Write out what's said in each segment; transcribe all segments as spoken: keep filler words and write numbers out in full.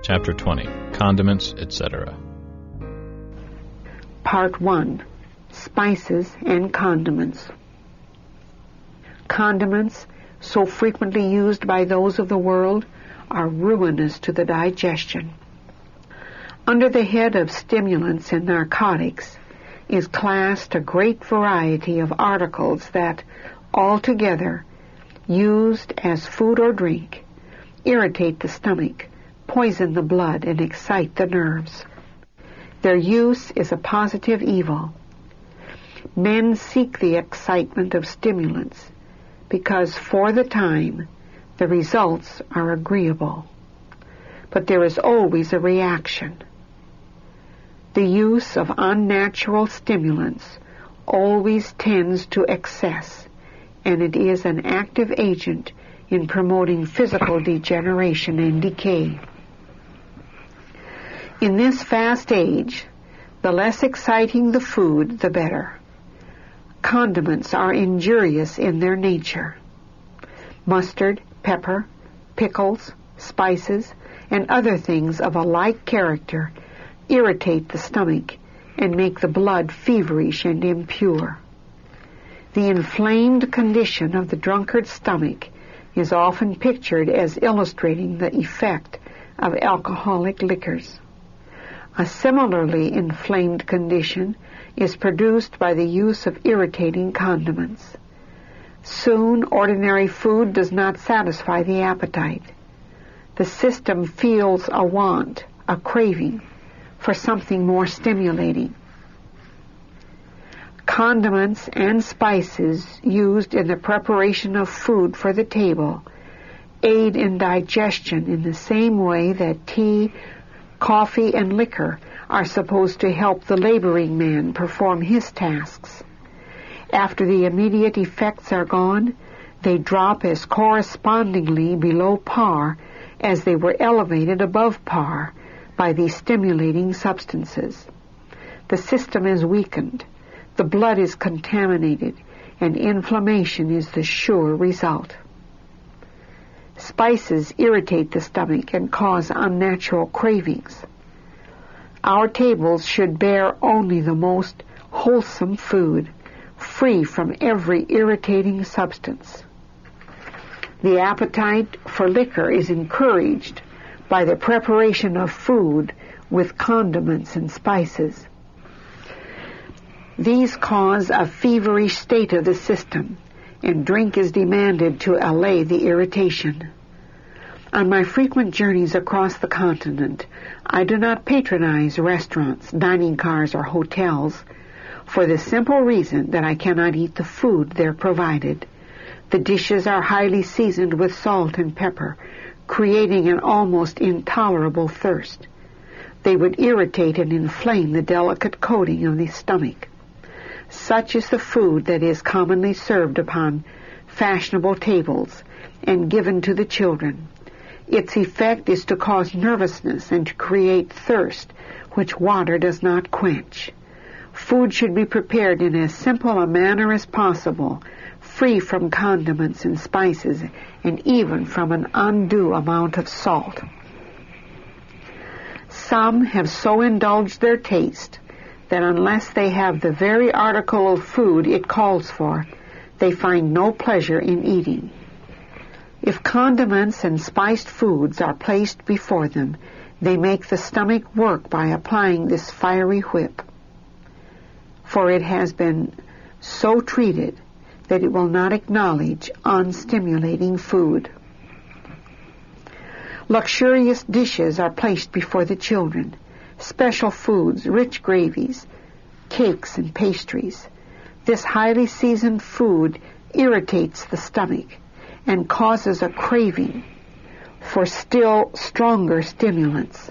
Chapter twenty. Condiments, et cetera. Part one. Spices and Condiments. Condiments, so frequently used by those of the world, are ruinous to the digestion. Under the head of stimulants and narcotics is classed a great variety of articles that, altogether, used as food or drink, irritate the stomach, poison the blood, and excite the nerves. Their use is a positive evil. Men seek the excitement of stimulants because for the time the results are agreeable. But there is always a reaction. The use of unnatural stimulants always tends to excess, and it is an active agent in promoting physical degeneration and decay. In this fast age, the less exciting the food, the better. Condiments are injurious in their nature. Mustard, pepper, pickles, spices, and other things of a like character irritate the stomach and make the blood feverish and impure. The inflamed condition of the drunkard's stomach is often pictured as illustrating the effect of alcoholic liquors. A similarly inflamed condition is produced by the use of irritating condiments. Soon, ordinary food does not satisfy the appetite. The system feels a want, a craving, for something more stimulating. Condiments and spices used in the preparation of food for the table aid in digestion in the same way that tea, coffee, and liquor are supposed to help the laboring man perform his tasks. After the immediate effects are gone, they drop as correspondingly below par as they were elevated above par by these stimulating substances. The system is weakened, the blood is contaminated, and inflammation is the sure result. Spices irritate the stomach and cause unnatural cravings. Our tables should bear only the most wholesome food, free from every irritating substance. The appetite for liquor is encouraged by the preparation of food with condiments and spices. These cause a feverish state of the system, and drink is demanded to allay the irritation. On my frequent journeys across the continent, I do not patronize restaurants, dining cars, or hotels for the simple reason that I cannot eat the food there provided. The dishes are highly seasoned with salt and pepper, creating an almost intolerable thirst. They would irritate and inflame the delicate coating of the stomach. Such is the food that is commonly served upon fashionable tables and given to the children. Its effect is to cause nervousness and to create thirst, which water does not quench. Food should be prepared in as simple a manner as possible, free from condiments and spices, and even from an undue amount of salt. Some have so indulged their taste that unless they have the very article of food it calls for, they find no pleasure in eating. If condiments and spiced foods are placed before them, they make the stomach work by applying this fiery whip, for it has been so treated that it will not acknowledge unstimulating food. Luxurious dishes are placed before the children, special foods, rich gravies, cakes, and pastries. This highly seasoned food irritates the stomach and causes a craving for still stronger stimulants.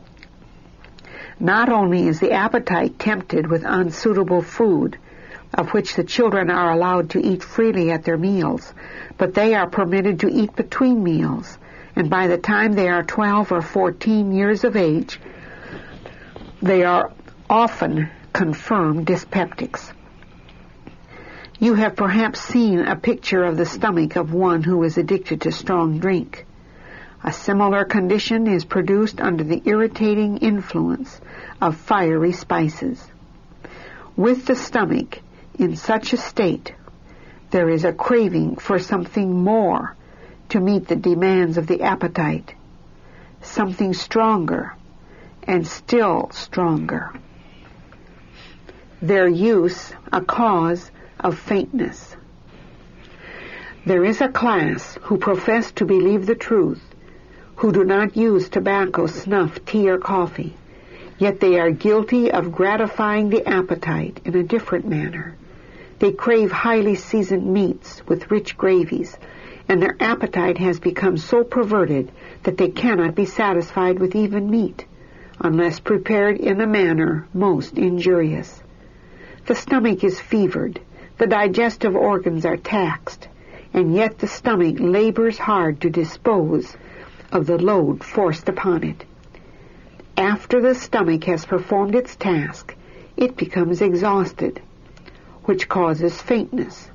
Not only is the appetite tempted with unsuitable food, of which the children are allowed to eat freely at their meals, but they are permitted to eat between meals, and by the time they are twelve or fourteen years of age, they are often confirmed dyspeptics. You have perhaps seen a picture of the stomach of one who is addicted to strong drink. A similar condition is produced under the irritating influence of fiery spices. With the stomach in such a state, there is a craving for something more to meet the demands of the appetite, something stronger and still stronger. Their use a cause of faintness. There is a class who profess to believe the truth, who do not use tobacco, snuff, tea, or coffee, yet they are guilty of gratifying the appetite in a different manner. They crave highly seasoned meats with rich gravies, and their appetite has become so perverted that they cannot be satisfied with even meat, unless prepared in a manner most injurious. The stomach is fevered, the digestive organs are taxed, and yet the stomach labors hard to dispose of the load forced upon it. After the stomach has performed its task, it becomes exhausted, which causes faintness.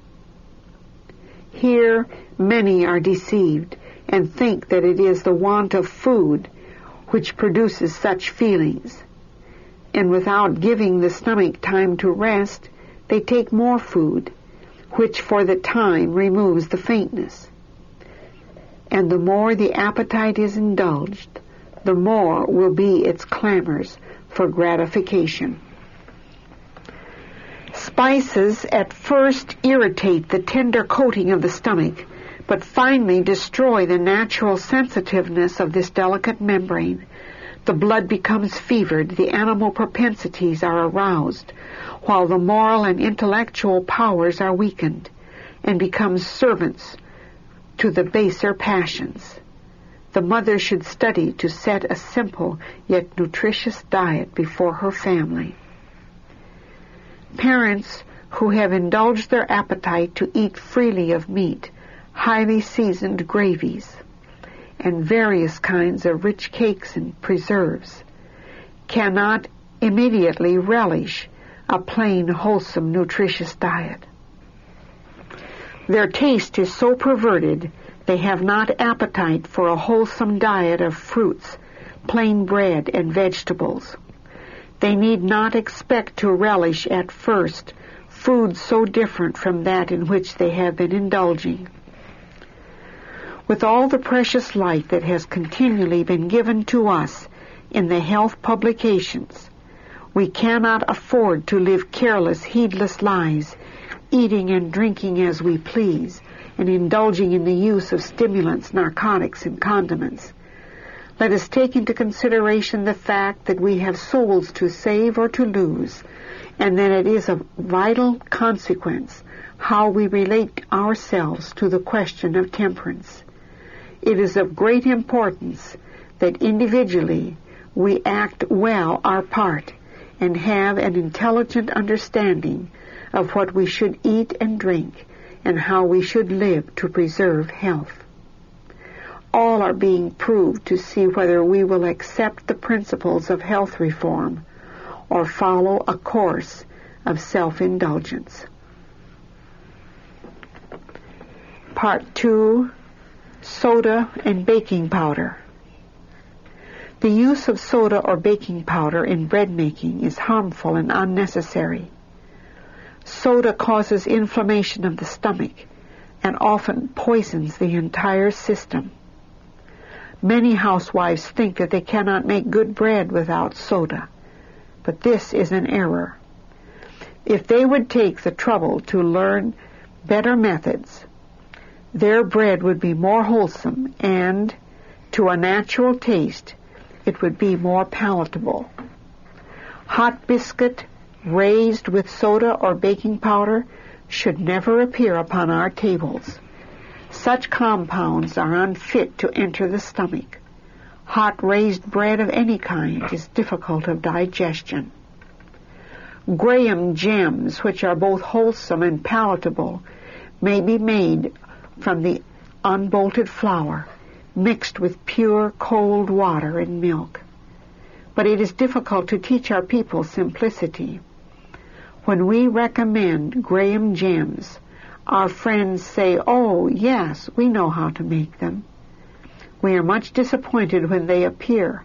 Here many are deceived and think that it is the want of food which produces such feelings, and without giving the stomach time to rest, they take more food, which for the time removes the faintness. And the more the appetite is indulged, the more will be its clamors for gratification. Spices at first irritate the tender coating of the stomach, but finally destroy the natural sensitiveness of this delicate membrane. The blood becomes fevered, the animal propensities are aroused, while the moral and intellectual powers are weakened, and become servants to the baser passions. The mother should study to set a simple yet nutritious diet before her family. Parents who have indulged their appetite to eat freely of meat, highly seasoned gravies, and various kinds of rich cakes and preserves, cannot immediately relish a plain, wholesome, nutritious diet. Their taste is so perverted they have not appetite for a wholesome diet of fruits, plain bread, and vegetables. They need not expect to relish at first food so different from that in which they have been indulging. With all the precious light that has continually been given to us in the health publications, we cannot afford to live careless, heedless lives, eating and drinking as we please, and indulging in the use of stimulants, narcotics, and condiments. Let us take into consideration the fact that we have souls to save or to lose, and that it is of vital consequence how we relate ourselves to the question of temperance. It is of great importance that individually we act well our part and have an intelligent understanding of what we should eat and drink and how we should live to preserve health. All are being proved to see whether we will accept the principles of health reform or follow a course of self-indulgence. Part two, Soda and Baking Powder. The use of soda or baking powder in bread making is harmful and unnecessary. Soda causes inflammation of the stomach and often poisons the entire system. Many housewives think that they cannot make good bread without soda, but this is an error. If they would take the trouble to learn better methods, their bread would be more wholesome and, to a natural taste, it would be more palatable. Hot biscuit raised with soda or baking powder should never appear upon our tables. Such compounds are unfit to enter the stomach. Hot raised bread of any kind is difficult of digestion. Graham gems, which are both wholesome and palatable, may be made from the unbolted flour, mixed with pure cold water and milk. But it is difficult to teach our people simplicity. When we recommend Graham gems, our friends say, "Oh, yes, we know how to make them." We are much disappointed when they appear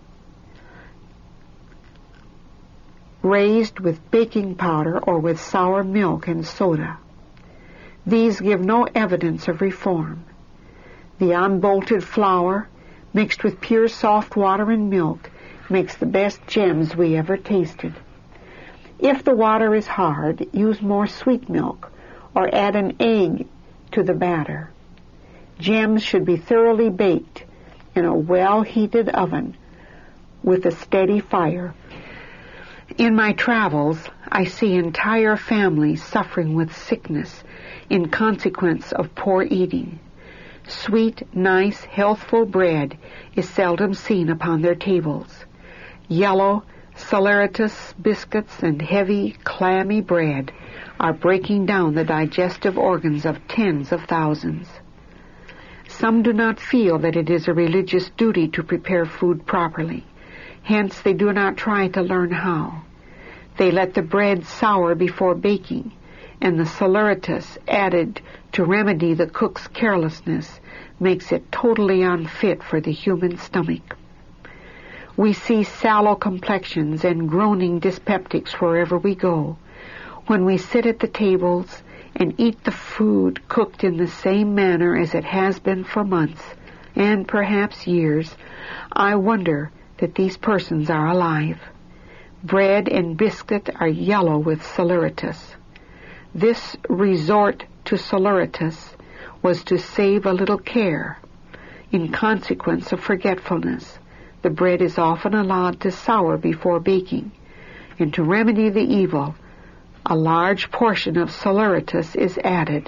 raised with baking powder or with sour milk and soda. These give no evidence of reform. The unbolted flour, mixed with pure soft water and milk, makes the best gems we ever tasted. If the water is hard, use more sweet milk or add an egg to the batter. Gems should be thoroughly baked in a well-heated oven with a steady fire. In my travels, I see entire families suffering with sickness in consequence of poor eating. Sweet, nice, healthful bread is seldom seen upon their tables. Yellow, saleratus biscuits and heavy, clammy bread are breaking down the digestive organs of tens of thousands. Some do not feel that it is a religious duty to prepare food properly. Hence, they do not try to learn how. They let the bread sour before baking, and the saleratus added to remedy the cook's carelessness makes it totally unfit for the human stomach. We see sallow complexions and groaning dyspeptics wherever we go. When we sit at the tables and eat the food cooked in the same manner as it has been for months, and perhaps years, I wonder that these persons are alive. Bread and biscuit are yellow with saleratus. This resort to saleratus was to save a little care. In consequence of forgetfulness, the bread is often allowed to sour before baking, and to remedy the evil, a large portion of saleratus is added,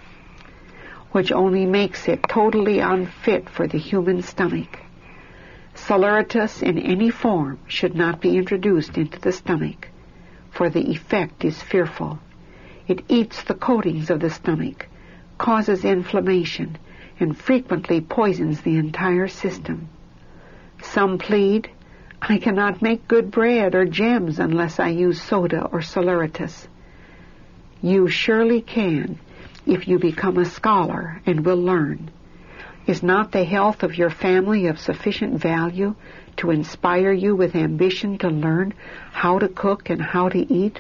which only makes it totally unfit for the human stomach. Saleratus in any form should not be introduced into the stomach, for the effect is fearful. It eats the coatings of the stomach, causes inflammation, and frequently poisons the entire system. Some plead, I cannot make good bread or gems unless I use soda or saleratus. You surely can if you become a scholar and will learn. Is not the health of your family of sufficient value to inspire you with ambition to learn how to cook and how to eat?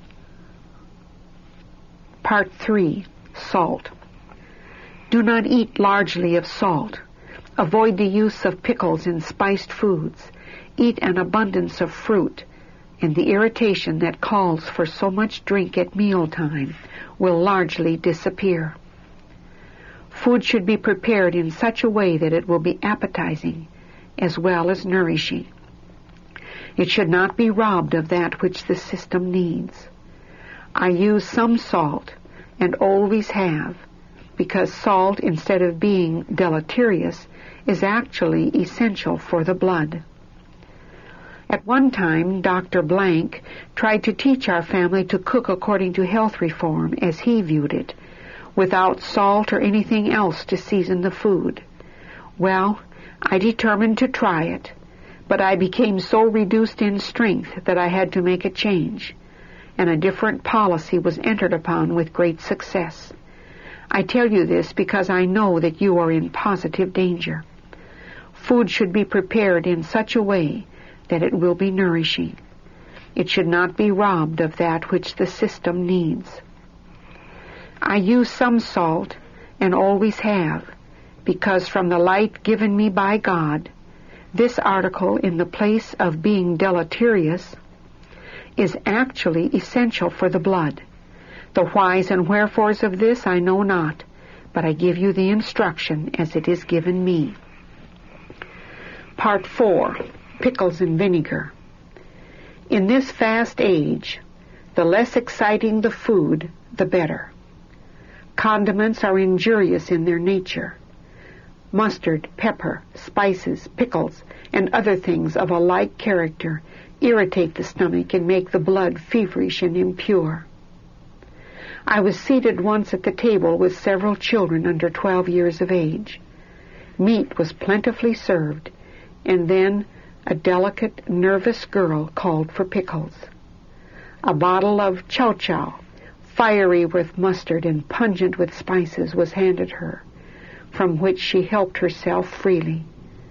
Part three. Salt. Do not eat largely of salt. Avoid the use of pickles in spiced foods. Eat an abundance of fruit, and the irritation that calls for so much drink at mealtime will largely disappear. Food should be prepared in such a way that it will be appetizing as well as nourishing. It should not be robbed of that which the system needs. I use some salt, and always have, because salt, instead of being deleterious, is actually essential for the blood. At one time, Doctor Blank tried to teach our family to cook according to health reform as he viewed it, without salt or anything else to season the food. Well, I determined to try it, but I became so reduced in strength that I had to make a change, and a different policy was entered upon with great success. I tell you this because I know that you are in positive danger. Food should be prepared in such a way that it will be nourishing. It should not be robbed of that which the system needs. I use some salt, and always have, because from the light given me by God, this article, in the place of being deleterious, is actually essential for the blood. The whys and wherefores of this I know not, but I give you the instruction as it is given me. Part four. Pickles and vinegar. In this fast age, the less exciting the food, the better. Condiments are injurious in their nature. Mustard, pepper, spices, pickles, and other things of a like character irritate the stomach and make the blood feverish and impure. I was seated once at the table with several children under twelve years of age. Meat was plentifully served, and then a delicate, nervous girl called for pickles. A bottle of chow chow, fiery with mustard and pungent with spices, was handed her, from which she helped herself freely.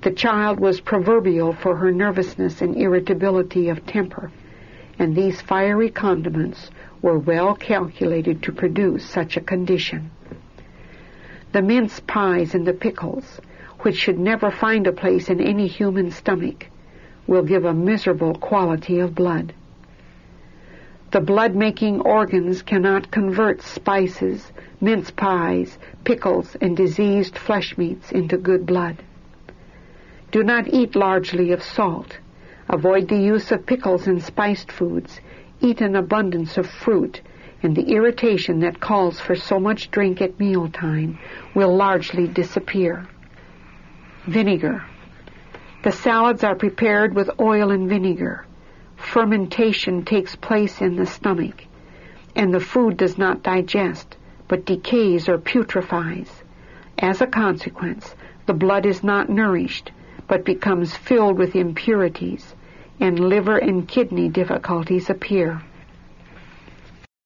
The child was proverbial for her nervousness and irritability of temper, and these fiery condiments were well calculated to produce such a condition. The mince pies and the pickles, which should never find a place in any human stomach, will give a miserable quality of blood. The blood-making organs cannot convert spices, mince pies, pickles, and diseased flesh meats into good blood. Do not eat largely of salt. Avoid the use of pickles and spiced foods. Eat an abundance of fruit, and the irritation that calls for so much drink at mealtime will largely disappear. Vinegar. The salads are prepared with oil and vinegar. Fermentation takes place in the stomach, and the food does not digest, but decays or putrefies. As a consequence, the blood is not nourished, but becomes filled with impurities, and liver and kidney difficulties appear.